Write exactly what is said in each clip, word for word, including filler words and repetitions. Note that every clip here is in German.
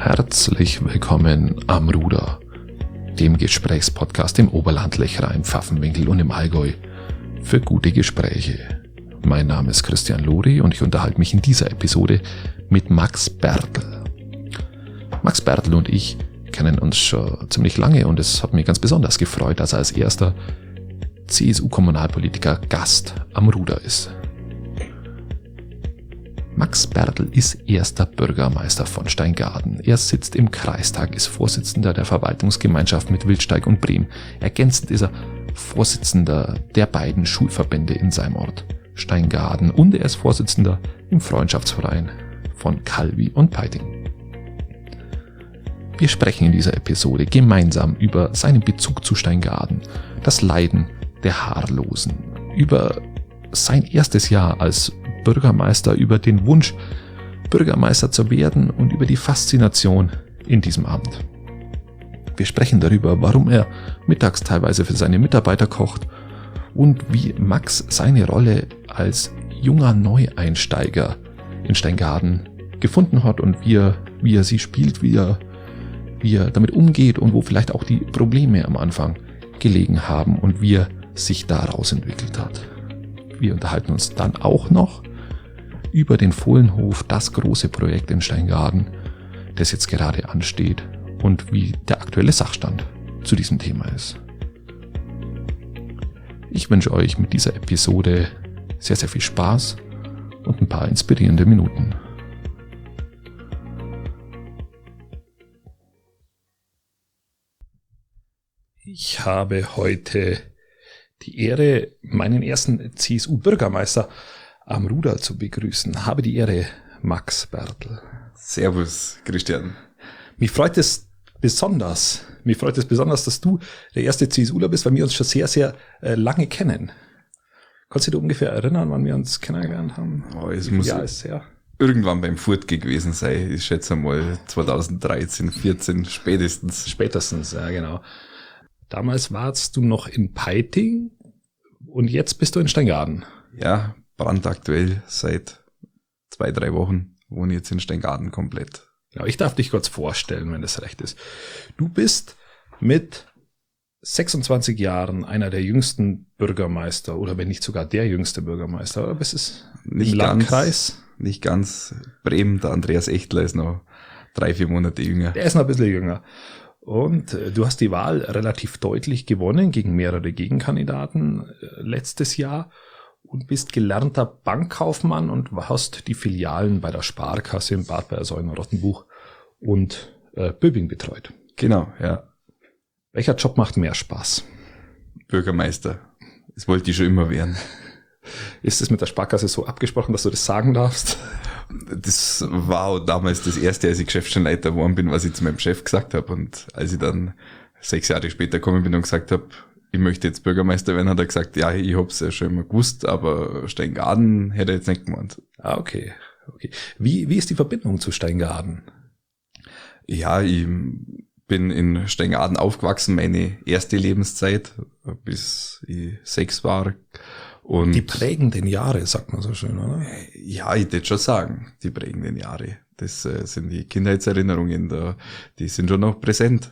Herzlich willkommen am Ruder, dem Gesprächspodcast im Oberland, Lechra, im Pfaffenwinkel und im Allgäu für gute Gespräche. Mein Name ist Christian Lori und ich unterhalte mich in dieser Episode mit Max Bertl. Max Bertl und ich kennen uns schon ziemlich lange und es hat mich ganz besonders gefreut, dass er als erster C S U-Kommunalpolitiker Gast am Ruder ist. Max Bertl ist erster Bürgermeister von Steingaden. Er sitzt im Kreistag, ist Vorsitzender der Verwaltungsgemeinschaft mit Wildsteig und Brehm. Ergänzend ist er Vorsitzender der beiden Schulverbände in seinem Ort, Steingaden, und er ist Vorsitzender im Freundschaftsverein von Calvi und Peiting. Wir sprechen in dieser Episode gemeinsam über seinen Bezug zu Steingaden, das Leiden der Haarlosen, über sein erstes Jahr als Bürgermeister, über den Wunsch, Bürgermeister zu werden und über die Faszination in diesem Amt. Wir sprechen darüber, warum er mittags teilweise für seine Mitarbeiter kocht und wie Max seine Rolle als junger Neueinsteiger in Steingaden gefunden hat und wie er, wie er sie spielt, wie er, wie er damit umgeht und wo vielleicht auch die Probleme am Anfang gelegen haben und wie er sich daraus entwickelt hat. Wir unterhalten uns dann auch noch über den Fohlenhof, das große Projekt in Steingaden, das jetzt gerade ansteht und wie der aktuelle Sachstand zu diesem Thema ist. Ich wünsche euch mit dieser Episode sehr, sehr viel Spaß und ein paar inspirierende Minuten. Ich habe heute die Ehre, meinen ersten C S U-Bürgermeister am Ruder zu begrüßen. Habe die Ehre, Max Bertl. Servus, Christian. Mich freut es besonders, mich freut es besonders, dass du der erste CSUler bist, weil wir uns schon sehr, sehr äh, lange kennen. Kannst du dich ungefähr erinnern, wann wir uns kennengelernt haben? Oh, es muss ja, ist her. Irgendwann beim Furtge gewesen sein. Ich schätze mal zweitausenddreizehn, vierzehn spätestens. Spätestens, ja genau. Damals warst du noch in Peiting und jetzt bist du in Steingaden. Ja, brandaktuell seit zwei, drei Wochen wohne ich jetzt in Steingaden komplett. Ja, ich darf dich kurz vorstellen, wenn das recht ist. Du bist mit sechsundzwanzig Jahren einer der jüngsten Bürgermeister oder wenn nicht sogar der jüngste Bürgermeister. Oder bist es nicht im ganz, Landkreis? Nicht ganz. Bremen, der Andreas Echtler ist noch drei, vier Monate jünger. Der ist noch ein bisschen jünger. Und äh, du hast die Wahl relativ deutlich gewonnen gegen mehrere Gegenkandidaten äh, letztes Jahr und bist gelernter Bankkaufmann und hast die Filialen bei der Sparkasse in Bad Bayersäulen-Rottenbuch und äh, Böbing betreut. Genau, ja. Welcher Job macht mehr Spaß? Bürgermeister. Das wollte ich schon immer werden. Ist es mit der Sparkasse so abgesprochen, dass du das sagen darfst? Das war damals das erste, als ich Geschäftsstellenleiter geworden bin, was ich zu meinem Chef gesagt habe. Und als ich dann sechs Jahre später gekommen bin und gesagt habe, ich möchte jetzt Bürgermeister werden, hat er gesagt, ja, ich hab's ja schon immer gewusst, aber Steingaden hätte er jetzt nicht gemeint. Ah, okay. okay. Wie, wie ist die Verbindung zu Steingaden? Ja, ich bin in Steingaden aufgewachsen, meine erste Lebenszeit, bis ich sechs war. Und die prägenden Jahre, sagt man so schön, oder? Ja, ich würde schon sagen, die prägenden Jahre. Das äh, sind die Kindheitserinnerungen, da, die sind schon noch präsent.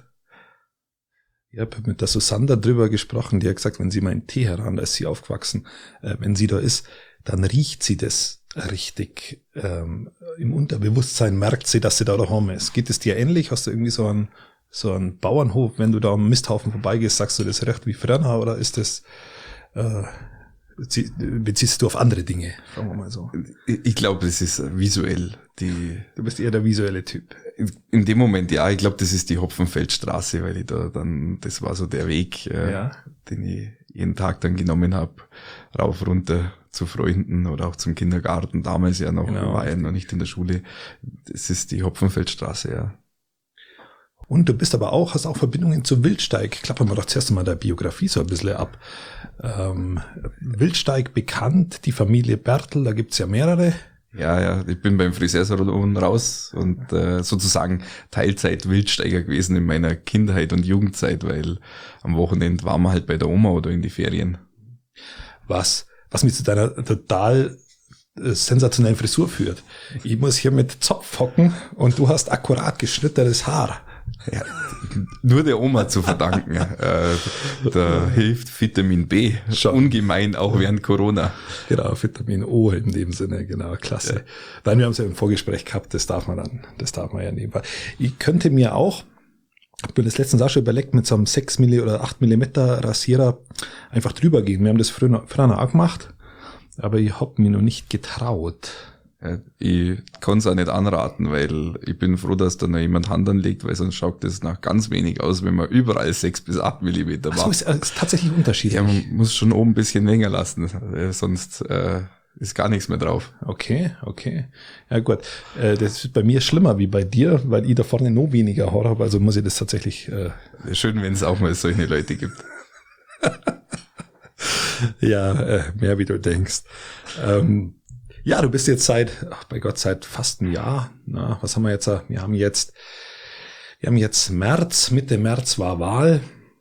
Ich habe mit der Susanne drüber gesprochen, die hat gesagt, wenn sie mal in Teheran, da ist sie aufgewachsen, äh, wenn sie da ist, dann riecht sie das richtig. Ähm, im Unterbewusstsein merkt sie, dass sie da daheim ist. Geht es dir ähnlich? Hast du irgendwie so einen, so einen Bauernhof, wenn du da am Misthaufen vorbeigehst, sagst du das recht wie früher, oder ist das, äh, beziehst du auf andere Dinge, sagen wir mal so? Ich glaube, das ist visuell. Die, du bist eher der visuelle Typ. In, in dem Moment, ja, ich glaube, das ist die Hopfenfeldstraße, weil ich da dann, das war so der Weg, äh, ja. den ich jeden Tag dann genommen habe, rauf, runter zu Freunden oder auch zum Kindergarten. Damals ja noch, genau. War ja noch nicht in der Schule. Das ist die Hopfenfeldstraße, ja. Und du bist aber auch, hast auch Verbindungen zu Wildsteig. Klappern wir doch zuerst mal der Biografie so ein bisschen ab. Ähm, Wildsteig bekannt, die Familie Bertl, da gibt's ja mehrere. Ja, ja, ich bin beim Friseursalon raus und äh, sozusagen Teilzeit Wildsteiger gewesen in meiner Kindheit und Jugendzeit, weil am Wochenende waren wir halt bei der Oma oder in die Ferien. Was, was mich zu deiner total sensationellen Frisur führt. Ich muss hier mit Zopf hocken und du hast akkurat geschnittenes Haar. Ja, nur der Oma zu verdanken. äh, da hilft Vitamin B schon ungemein, auch während Corona. Genau, Vitamin O in dem Sinne, genau, klasse. Ja. Nein, wir haben es ja im Vorgespräch gehabt, das darf man dann, das darf man ja nebenbei. Ich könnte mir auch, ich bin das letztens auch schon überlegt, mit so einem sechs Millimeter oder acht Millimeter Rasierer einfach drüber gehen. Wir haben das früher, früher auch gemacht, aber ich hab mich noch nicht getraut. Ja, ich kann es auch nicht anraten, weil ich bin froh, dass da noch jemand Hand anlegt, weil sonst schaut das nach ganz wenig aus, wenn man überall sechs bis acht Millimeter macht. Ach so, ist, ist tatsächlich unterschiedlich. Ja, man muss schon oben ein bisschen länger lassen, sonst äh, ist gar nichts mehr drauf. Okay, okay. Ja gut, äh, das ist bei mir schlimmer wie bei dir, weil ich da vorne noch weniger Haar habe, also muss ich das tatsächlich... Äh Schön, wenn es auch mal solche Leute gibt. Ja, äh, mehr wie du denkst. Ähm, Ja, du bist jetzt seit, ach bei Gott, seit fast einem Jahr. Na, was haben wir jetzt? Wir haben jetzt, wir haben jetzt März, Mitte März war Wahl.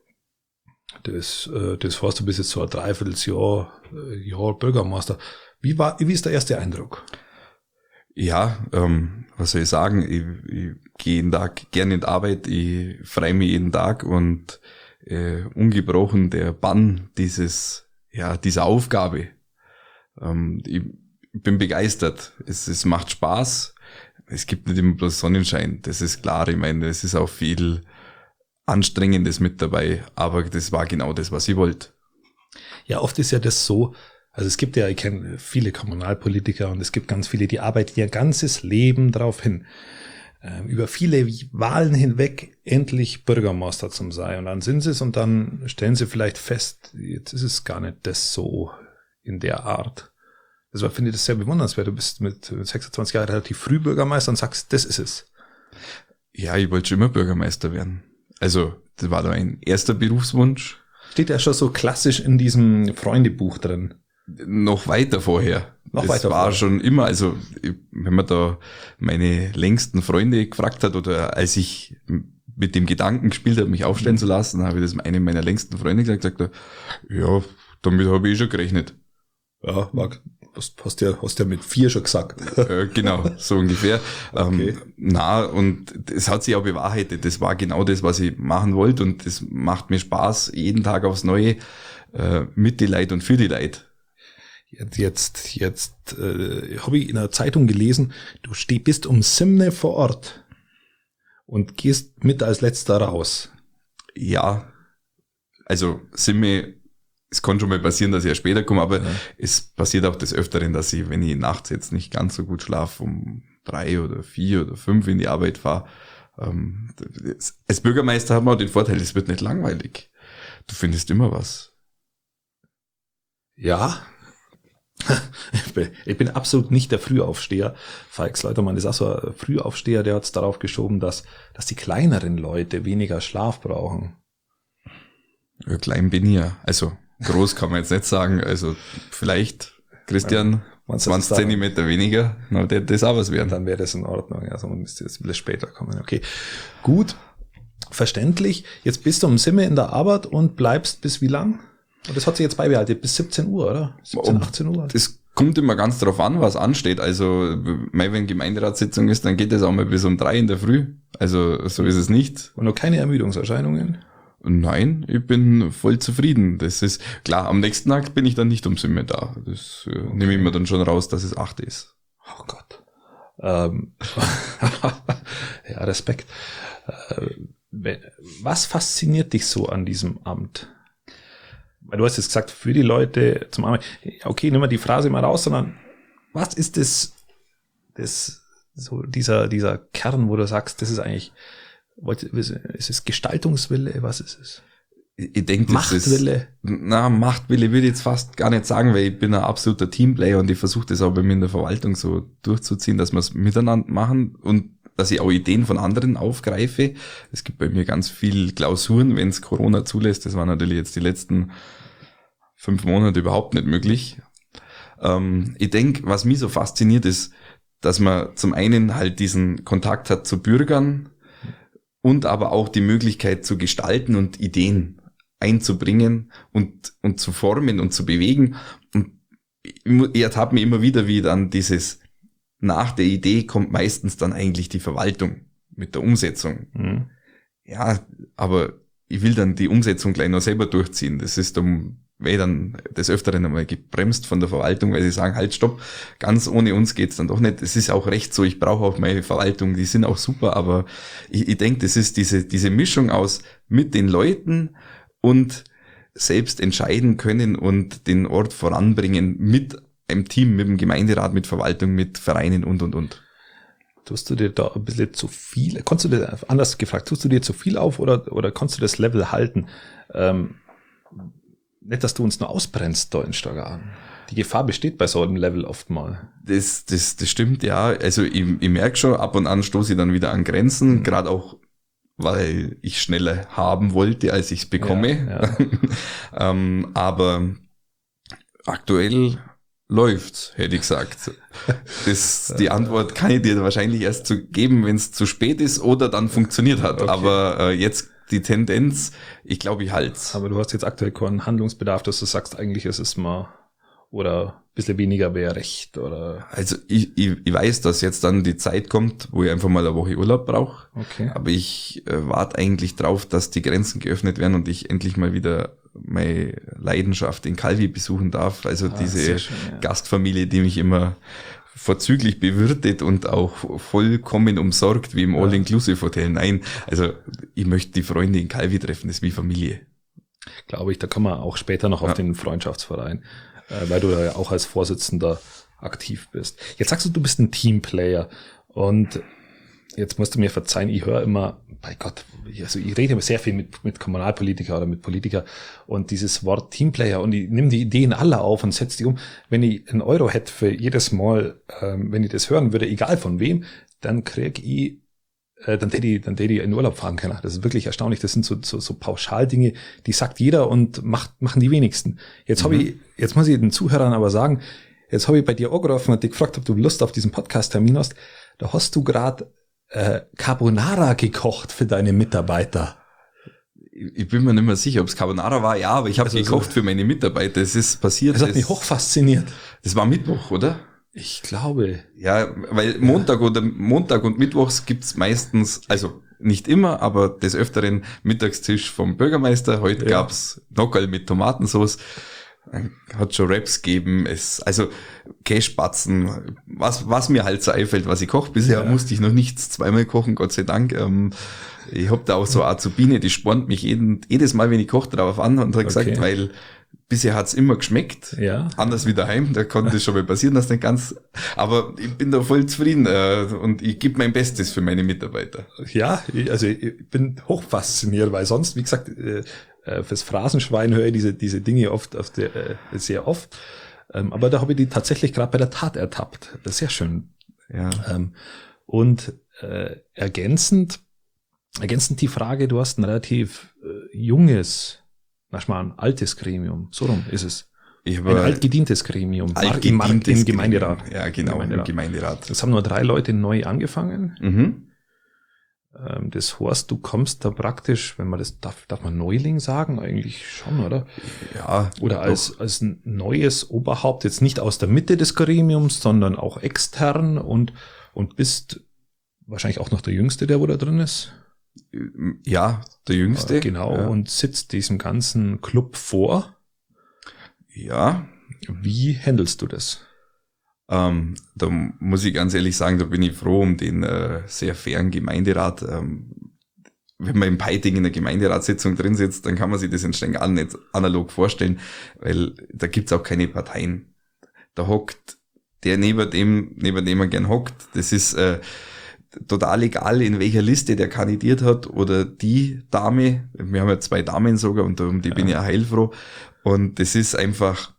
Das, äh, das heißt, du bist jetzt so ein Dreivierteljahr äh, Jahr Bürgermeister. Wie war, wie ist der erste Eindruck? Ja, ähm, was soll ich sagen? Ich, ich gehe jeden Tag gerne in die Arbeit, ich freue mich jeden Tag und äh, ungebrochen der Bann dieses, ja, dieser Aufgabe. Ähm, ich, Ich bin begeistert. Es, es macht Spaß. Es gibt nicht immer bloß Sonnenschein. Das ist klar. Ich meine, es ist auch viel Anstrengendes mit dabei. Aber das war genau das, was ich wollte. Ja, oft ist ja das so. Also es gibt ja, ich kenne viele Kommunalpolitiker und es gibt ganz viele, die arbeiten ihr ganzes Leben darauf hin, äh, über viele Wahlen hinweg endlich Bürgermeister zu sein. Und dann sind sie es und dann stellen sie vielleicht fest, jetzt ist es gar nicht das so in der Art. Also finde ich das sehr bewundernswert. Du bist mit sechsundzwanzig Jahren relativ früh Bürgermeister und sagst, das ist es. Ja, ich wollte schon immer Bürgermeister werden. Also, das war da ein erster Berufswunsch. Steht ja schon so klassisch in diesem Freundebuch drin. Noch weiter vorher. Noch das weiter war vorher. schon immer, also, wenn man da meine längsten Freunde gefragt hat oder als ich mit dem Gedanken gespielt habe, mich aufstellen zu lassen, habe ich das einem meiner längsten Freunde gesagt, gesagt, ja, damit habe ich eh schon gerechnet. Ja, Marc, hast, hast ja, hast ja mit vier schon gesagt. Äh, genau, so ungefähr. Okay. Ähm, na, und es hat sich auch bewahrheitet. Das war genau das, was ich machen wollte und das macht mir Spaß, jeden Tag aufs Neue, äh, mit die Leute und für die Leute. Jetzt, jetzt, jetzt äh, habe ich in einer Zeitung gelesen, du steh, bist um Simne vor Ort und gehst mit als letzter raus. Ja, also sind wir, es kann schon mal passieren, dass ich ja später komme, aber ja. Es passiert auch des Öfteren, dass ich, wenn ich nachts jetzt nicht ganz so gut schlafe, um drei oder vier oder fünf in die Arbeit fahre. Ähm, als Bürgermeister hat man auch den Vorteil, es wird nicht langweilig. Du findest immer was. Ja, ich bin, ich bin absolut nicht der Frühaufsteher. Falks Leutermann ist auch so ein Frühaufsteher, der hat es darauf geschoben, dass, dass die kleineren Leute weniger Schlaf brauchen. Ja, klein bin ich ja. Also groß kann man jetzt nicht sagen. Also vielleicht, Christian, ja, zwanzig Zentimeter weniger, na, das ist auch was werden. Dann wäre das in Ordnung. Also man müsste jetzt ein bisschen später kommen. Okay, gut, verständlich. Jetzt bist du um Simme in der Arbeit und bleibst bis wie lang? Und das hat sich jetzt beibehalten, bis siebzehn Uhr, oder? siebzehn, achtzehn Uhr? Das kommt immer ganz drauf an, was ansteht. Also, wenn Gemeinderatssitzung ist, dann geht das auch mal bis um drei in der Früh. Also, so ist es nicht. Und noch keine Ermüdungserscheinungen? Nein, ich bin voll zufrieden. Das ist, klar, am nächsten Tag bin ich dann nicht um Simme da. Das äh, okay. nehme ich mir dann schon raus, dass es acht ist. Oh Gott. Ähm, ja, Respekt. Äh, was fasziniert dich so an diesem Amt? Weil du hast jetzt gesagt, für die Leute zum Arbeiten, okay, nimm mal die Phrase mal raus, sondern was ist das, das, so dieser, dieser Kern, wo du sagst, das ist eigentlich, ist es Gestaltungswille, was ist es? Ich denke, das Machtwille? Ist, na, Machtwille würde ich jetzt fast gar nicht sagen, weil ich bin ein absoluter Teamplayer und ich versuche das auch bei mir in der Verwaltung so durchzuziehen, dass wir es miteinander machen und dass ich auch Ideen von anderen aufgreife. Es gibt bei mir ganz viel Klausuren, wenn es Corona zulässt. Das war natürlich jetzt die letzten fünf Monate überhaupt nicht möglich. Ähm, ich denke, was mich so fasziniert ist, dass man zum einen halt diesen Kontakt hat zu Bürgern und aber auch die Möglichkeit zu gestalten und Ideen einzubringen und, und zu formen und zu bewegen. Und ich ertappe mich immer wieder, wie dann dieses, nach der Idee kommt meistens dann eigentlich die Verwaltung mit der Umsetzung. Mhm. Ja, aber ich will dann die Umsetzung gleich noch selber durchziehen. Das ist dann, weil dann des Öfteren einmal gebremst von der Verwaltung, weil sie sagen, halt stopp, ganz ohne uns geht's dann doch nicht. Es ist auch recht so, ich brauche auch meine Verwaltung, die sind auch super, aber ich, ich denke, das ist diese, diese Mischung aus mit den Leuten und selbst entscheiden können und den Ort voranbringen mit einem Team, mit dem Gemeinderat, mit Verwaltung, mit Vereinen und, und, und. Tust du dir da ein bisschen zu viel, konntest du dir, anders gefragt, tust du dir zu viel auf oder, oder konntest du das Level halten? Ähm, nicht, dass du uns nur ausbrennst da in Stargarden. Die Gefahr besteht bei so einem Level oft mal. Das, das, das stimmt, ja. Also ich, ich merke schon, ab und an stoße ich dann wieder an Grenzen, mhm. gerade auch, weil ich schneller haben wollte, als ich es bekomme. Ja, ja. ähm, aber aktuell läuft's, hätte ich gesagt. Das, die Antwort kann ich dir wahrscheinlich erst zu geben, wenn es zu spät ist oder dann funktioniert hat. Okay. Aber äh, jetzt die Tendenz, ich glaube, ich halt's. Aber du hast jetzt aktuell keinen Handlungsbedarf, dass du sagst, eigentlich ist es mal oder ein bisschen weniger wäre recht oder. Also ich, ich, ich weiß, dass jetzt dann die Zeit kommt, wo ich einfach mal eine Woche Urlaub brauche. Okay. Aber ich äh, warte eigentlich drauf, dass die Grenzen geöffnet werden und ich endlich mal wieder meine Leidenschaft in Calvi besuchen darf. Also ah, diese schön, ja. Gastfamilie, die mich immer vorzüglich bewirtet und auch vollkommen umsorgt, wie im ja. All-Inclusive-Hotel. Nein, also ich möchte die Freunde in Calvi treffen, das ist wie Familie. Glaube ich, da kommen wir auch später noch ja. auf den Freundschaftsverein, äh, weil du da ja auch als Vorsitzender aktiv bist. Jetzt sagst du, du bist ein Teamplayer und jetzt musst du mir verzeihen, ich höre immer, bei Gott, also ich rede immer sehr viel mit, mit Kommunalpolitiker oder mit Politiker und dieses Wort Teamplayer und ich nehme die Ideen alle auf und setze die um. Wenn ich einen Euro hätte für jedes Mal, ähm, wenn ich das hören würde, egal von wem, dann krieg ich, äh, dann hätte ich, dann hätte ich in Urlaub fahren können. Das ist wirklich erstaunlich. Das sind so, so, so Pauschaldinge, die sagt jeder und macht, machen die wenigsten. Jetzt mhm. habe ich, jetzt muss ich den Zuhörern aber sagen, jetzt habe ich bei dir angerufen und dich gefragt, ob du Lust auf diesen Podcast-Termin hast. Da hast du gerade Äh, Carbonara gekocht für deine Mitarbeiter. Ich bin mir nicht mehr sicher, ob es Carbonara war, ja, aber ich habe also gekocht so für meine Mitarbeiter. Es ist passiert. Das hat mich hoch fasziniert. Das war Mittwoch, oder? Ich glaube. Ja, weil Montag oder Montag und Mittwochs gibt's meistens, also nicht immer, aber des Öfteren Mittagstisch vom Bürgermeister. Heute ja. gab's Nockerl mit Tomatensauce. Hat schon Wraps gegeben, es, also Kässpatzen, was, was mir halt so einfällt, was ich koche. Bisher ja. musste ich noch nichts zweimal kochen, Gott sei Dank. Ähm, ich hab da auch so eine Azubine, die spornt mich jeden, jedes Mal, wenn ich koche, drauf an und hat gesagt, okay. weil bisher hat's immer geschmeckt. Ja. Anders wie daheim, da konnte es schon mal passieren, dass nicht ganz, aber ich bin da voll zufrieden äh, und ich gebe mein Bestes für meine Mitarbeiter. Ja, also ich bin hoch fasziniert, weil sonst, wie gesagt, äh, fürs Phrasenschwein höre ich diese, diese Dinge oft, oft äh, sehr oft. Ähm, aber da habe ich die tatsächlich gerade bei der Tat ertappt. Das ist sehr schön. Ja. Ähm, und äh, ergänzend, ergänzend die Frage, du hast ein relativ äh, junges, manchmal ein altes Gremium. So rum ist es. Ich ein altgedientes Gremium. Altgedientes im Gemeinderat. Gremium. Ja, genau, im Gemeinderat. Gemeinderat. Das haben nur drei Leute neu angefangen. Mhm. Das heißt, du kommst da praktisch, wenn man das, darf, darf man Neuling sagen? Eigentlich schon, oder? Ja. Oder als, als ein neues Oberhaupt, jetzt nicht aus der Mitte des Gremiums, sondern auch extern und, und bist wahrscheinlich auch noch der Jüngste, der wo da drin ist. Ja, der Jüngste. Genau, ja. Und sitzt diesem ganzen Club vor. Ja. Wie handelst du das? Ähm, da muss ich ganz ehrlich sagen, da bin ich froh um den äh, sehr fairen Gemeinderat. Ähm, wenn man im Peiting in der Gemeinderatssitzung drin sitzt, dann kann man sich das in Steingarten nicht analog vorstellen, weil da gibt's auch keine Parteien. Da hockt der neben dem, neben dem man gern hockt. Das ist äh, total egal, in welcher Liste der kandidiert hat oder die Dame. Wir haben ja zwei Damen sogar und um die ja. bin ich auch heilfroh. Und das ist einfach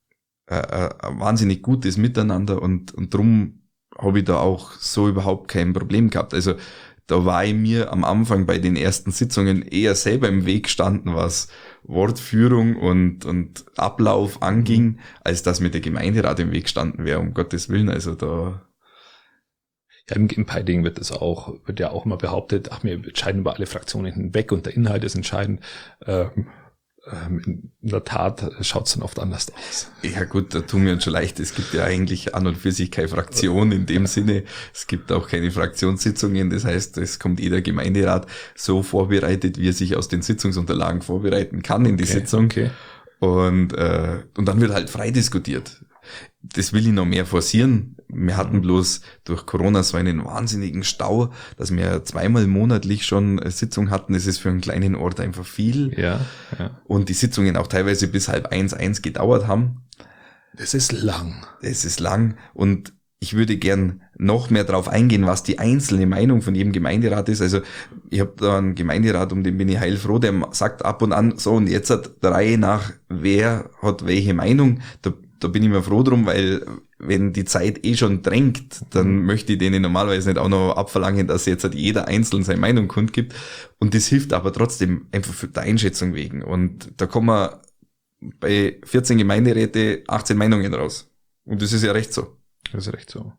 ein wahnsinnig gutes Miteinander und, und drum habe ich da auch so überhaupt kein Problem gehabt. Also da war ich mir am Anfang bei den ersten Sitzungen eher selber im Weg gestanden, was Wortführung und, und Ablauf anging, als dass mir der Gemeinderat im Weg gestanden wäre, um Gottes Willen. Also da... Ja, im, im Peiting wird das auch, wird ja auch immer behauptet, ach, wir entscheiden über alle Fraktionen hinweg und der Inhalt ist entscheidend. Ähm, ähm, in der Tat schaut es dann oft anders aus. Ja gut, da tun wir uns schon leicht. Es gibt ja eigentlich an und für sich keine Fraktion in dem Sinne. Es gibt auch keine Fraktionssitzungen. Das heißt, es kommt jeder Gemeinderat so vorbereitet, wie er sich aus den Sitzungsunterlagen vorbereiten kann in die okay, Sitzung. Okay. Und, äh, und dann wird halt frei diskutiert. Das will ich noch mehr forcieren. Wir hatten bloß durch Corona so einen wahnsinnigen Stau, dass wir zweimal monatlich schon eine Sitzung hatten. Das ist für einen kleinen Ort einfach viel. Ja, ja. Und die Sitzungen auch teilweise bis halb eins, eins gedauert haben. Das ist lang. Das ist lang. Und ich würde gern noch mehr drauf eingehen, was die einzelne Meinung von jedem Gemeinderat ist. Also ich habe da einen Gemeinderat, um den bin ich heilfroh, der sagt ab und an so, und jetzt hat der Reihe nach, wer hat welche Meinung. Da, da bin ich mir froh drum, weil wenn die Zeit eh schon drängt, dann möchte ich denen normalerweise nicht auch noch abverlangen, dass jetzt halt jeder einzeln seine Meinung kundgibt. Und das hilft aber trotzdem einfach für die Einschätzung wegen. Und da kommen wir bei vierzehn Gemeinderäte achtzehn Meinungen raus. Und das ist ja recht so. Das ist recht so.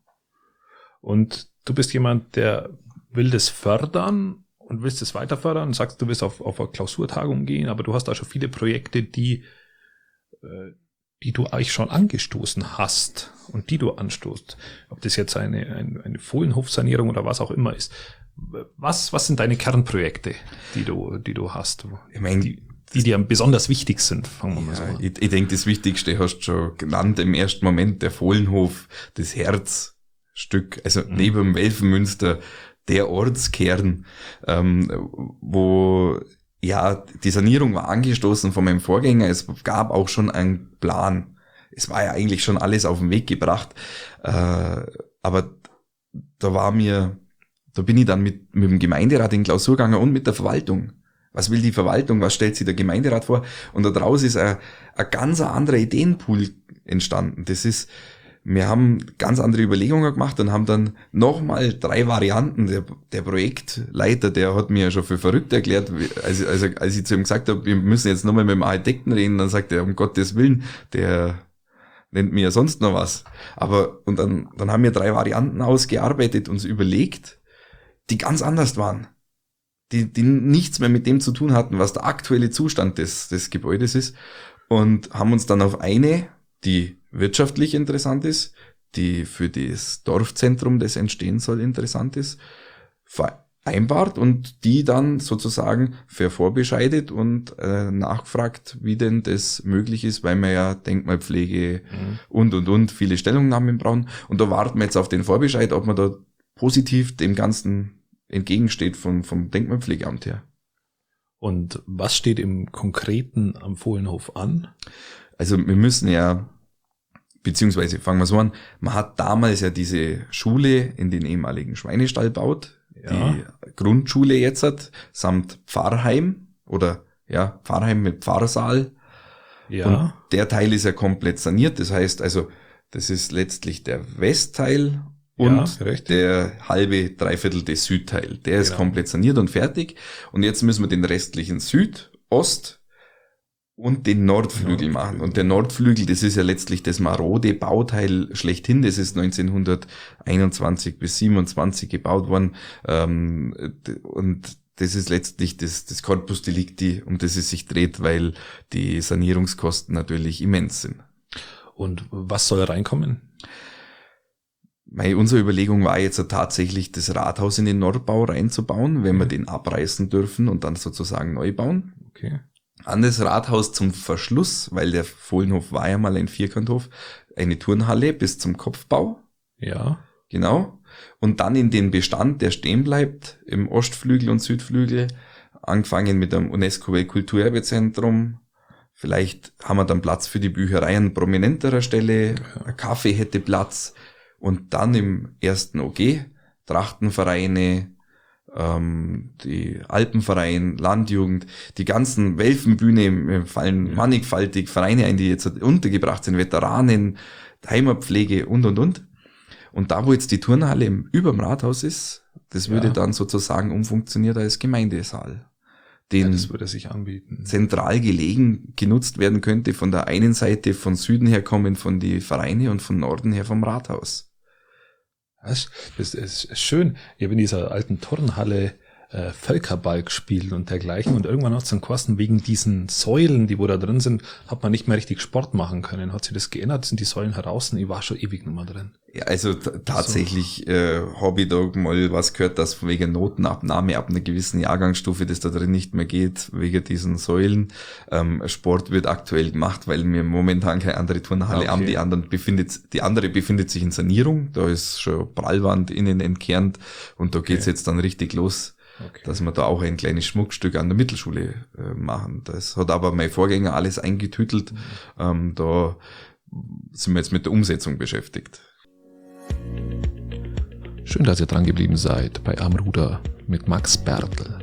Und du bist jemand, der will das fördern und willst es weiter fördern. Sagst, du willst auf, auf eine Klausurtagung gehen, aber du hast da schon viele Projekte, die, äh, die du eigentlich schon angestoßen hast und die du anstoßt. Ob das jetzt eine, eine, eine Fohlenhofsanierung oder was auch immer ist. Was, was sind deine Kernprojekte, die du, die du hast? Ich meine, die, die dir besonders wichtig sind, fangen wir mal ja, so an. Ich, ich denke, das Wichtigste hast du schon genannt im ersten Moment, der Fohlenhof, das Herzstück, also mhm. neben dem Welfenmünster, der Ortskern, ähm, wo, ja, die Sanierung war angestoßen von meinem Vorgänger, es gab auch schon einen Plan. Es war ja eigentlich schon alles auf den Weg gebracht, äh, aber da war mir, da bin ich dann mit, mit dem Gemeinderat in Klausur gegangen und mit der Verwaltung. Was will die Verwaltung? Was stellt sich der Gemeinderat vor? Und daraus ist ein, ein ganz anderer Ideenpool entstanden. Das ist, wir haben ganz andere Überlegungen gemacht und haben dann nochmal drei Varianten. Der, der Projektleiter, der hat mir ja schon für verrückt erklärt, als, als, als ich zu ihm gesagt habe, wir müssen jetzt nochmal mit dem Architekten reden, dann sagt er, um Gottes Willen, der nennt mir ja sonst noch was. Aber, und dann, dann haben wir drei Varianten ausgearbeitet, uns überlegt, die ganz anders waren. Die, die nichts mehr mit dem zu tun hatten, was der aktuelle Zustand des, des Gebäudes ist, und haben uns dann auf eine, die wirtschaftlich interessant ist, die für das Dorfzentrum, das entstehen soll, interessant ist, vereinbart und die dann sozusagen vervorbescheidet und äh, nachgefragt, wie denn das möglich ist, weil wir ja Denkmalpflege mhm. und und und viele Stellungnahmen brauchen. Und da warten wir jetzt auf den Vorbescheid, ob man da positiv dem Ganzen entgegensteht vom, vom Denkmalpflegeamt her. Und was steht im Konkreten am Fohlenhof an? Also wir müssen ja, beziehungsweise fangen wir so an, man hat damals ja diese Schule in den ehemaligen Schweinestall baut, ja. Die Grundschule jetzt hat, samt Pfarrheim oder ja, Pfarrheim mit Pfarrsaal. Ja. Und der Teil ist ja komplett saniert, das heißt also, das ist letztlich der Westteil und ja, der halbe, dreiviertel des Südteil. Der ist genau. komplett saniert und fertig. Und jetzt müssen wir den restlichen Süd, Ost und den Nordflügel ja, machen. Und der Nordflügel, das ist ja letztlich das marode Bauteil schlechthin. Das ist neunzehnhunderteinundzwanzig bis siebenundzwanzig gebaut worden. Und das ist letztlich das, das Corpus Delicti, um das es sich dreht, weil die Sanierungskosten natürlich immens sind. Und was soll reinkommen? Meine, unsere Überlegung war jetzt tatsächlich, das Rathaus in den Nordbau reinzubauen, wenn wir den abreißen dürfen und dann sozusagen neu bauen. Okay. An das Rathaus zum Verschluss, weil der Fohlenhof war ja mal ein Vierkanthof, eine Turnhalle bis zum Kopfbau. Ja. Genau. Und dann in den Bestand, der stehen bleibt, im Ostflügel und Südflügel, angefangen mit einem UNESCO-Weltkulturerbezentrum. Vielleicht haben wir dann Platz für die Bücherei an prominenterer Stelle, ein Café hätte Platz. Und dann im ersten O G, Trachtenvereine, ähm, die Alpenverein, Landjugend, die ganzen Welfenbühne, fallen ja. mannigfaltig Vereine ein, die jetzt untergebracht sind, Veteranen, Heimatpflege und, und, und. Und da, wo jetzt die Turnhalle im, überm Rathaus ist, das würde ja. dann sozusagen umfunktioniert als Gemeindesaal. Den ja, das würde sich anbieten. Zentral gelegen genutzt werden könnte, von der einen Seite von Süden her kommen von die Vereine und von Norden her vom Rathaus. Das ist schön. Ich habe in dieser alten Turnhalle äh, Völkerball gespielt und dergleichen. Und irgendwann hat es dann kosten, wegen diesen Säulen, die wo da drin sind, hat man nicht mehr richtig Sport machen können. Hat sich das geändert? Sind die Säulen heraus? Ich war schon ewig nicht mehr drin. Ja, also t- tatsächlich so. äh, habe ich da mal was gehört, dass wegen Notenabnahme ab einer gewissen Jahrgangsstufe das da drin nicht mehr geht, wegen diesen Säulen. Ähm, Sport wird aktuell gemacht, weil wir momentan keine andere Turnhalle Okay. haben. Die anderen befindet, die andere befindet sich in Sanierung. Da ist schon Prallwand innen entkernt und da geht's Okay. jetzt dann richtig los, Okay. dass wir da auch ein kleines Schmuckstück an der Mittelschule äh, machen. Das hat aber mein Vorgänger alles eingetütelt. Mhm. Ähm, da sind wir jetzt mit der Umsetzung beschäftigt. Schön, dass ihr dran geblieben seid bei Am Ruder mit Max Bertel.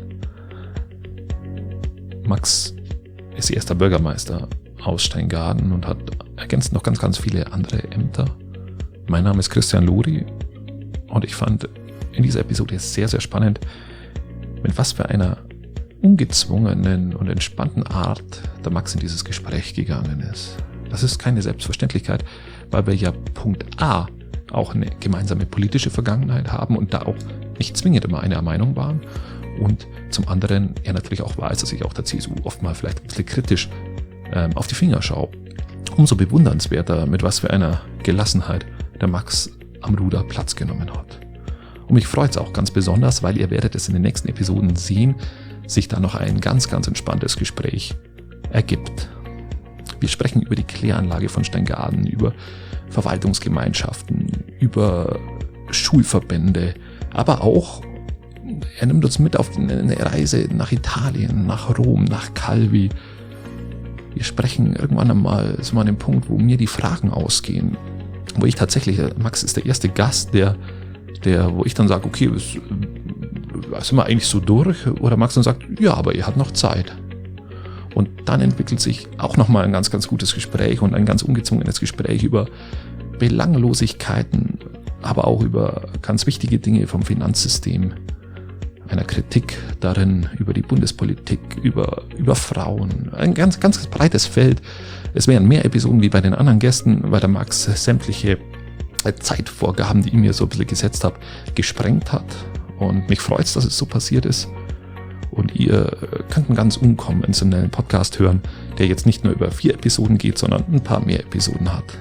Max ist erster Bürgermeister aus Steingaden und hat ergänzend noch ganz, ganz viele andere Ämter. Mein Name ist Christian Luri und ich fand in dieser Episode sehr, sehr spannend, mit was für einer ungezwungenen und entspannten Art der Max in dieses Gespräch gegangen ist. Das ist keine Selbstverständlichkeit, weil wir ja Punkt A auch eine gemeinsame politische Vergangenheit haben und da auch nicht zwingend immer einer Meinung waren. Und zum anderen er natürlich auch weiß, dass ich auch der C S U oft mal vielleicht ein bisschen kritisch ähm, auf die Finger schaue. Umso bewundernswerter, mit was für einer Gelassenheit der Max am Ruder Platz genommen hat. Und mich freut es auch ganz besonders, weil ihr werdet es in den nächsten Episoden sehen, sich da noch ein ganz, ganz entspanntes Gespräch ergibt. Wir sprechen über die Kläranlage von Steingaden, über Verwaltungsgemeinschaften, über Schulverbände, aber auch, er nimmt uns mit auf eine Reise nach Italien, nach Rom, nach Calvi. Wir sprechen irgendwann einmal so an dem Punkt, wo mir die Fragen ausgehen, wo ich tatsächlich, Max ist der erste Gast, der, der, wo ich dann sage, okay, was, sind wir eigentlich so durch? Oder Max dann sagt, ja, aber ihr habt noch Zeit. Und dann entwickelt sich auch nochmal ein ganz, ganz gutes Gespräch und ein ganz ungezwungenes Gespräch über Belanglosigkeiten, aber auch über ganz wichtige Dinge vom Finanzsystem, einer Kritik darin, über die Bundespolitik, über, über Frauen, ein ganz, ganz breites Feld. Es wären mehr Episoden wie bei den anderen Gästen, weil der Max sämtliche Zeitvorgaben, die ich mir so ein bisschen gesetzt habe, gesprengt hat. Und mich freut es, dass es so passiert ist. Und ihr könnt einen ganz unkonventionellen Podcast hören, der jetzt nicht nur über vier Episoden geht, sondern ein paar mehr Episoden hat.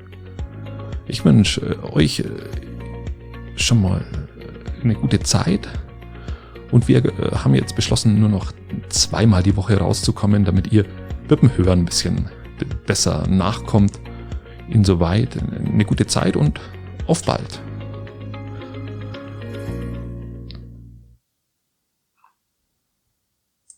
Ich wünsche euch schon mal eine gute Zeit. Und wir haben jetzt beschlossen, nur noch zweimal die Woche rauszukommen, damit ihr mit dem Hören ein bisschen besser nachkommt. Insoweit eine gute Zeit und auf bald.